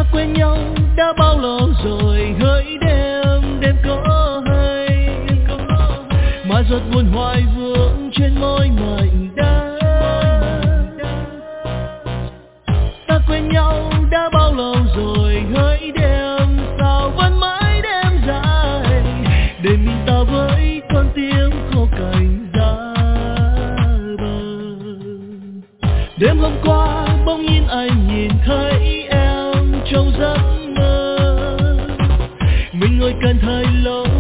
Quen nhau đã bao lâu rồi, hỡi đêm đêm có hay mà giọt buồn hoài vương trên môi mảnh đất. Ta quen nhau đã bao lâu rồi, hỡi đêm sao vẫn mãi đêm dài để mình ta với con tim khô cành giá bờ. Đêm hôm qua bỗng nhiên anh nhìn thấy em trong giấc mơ, mình ngồi cần thời lâu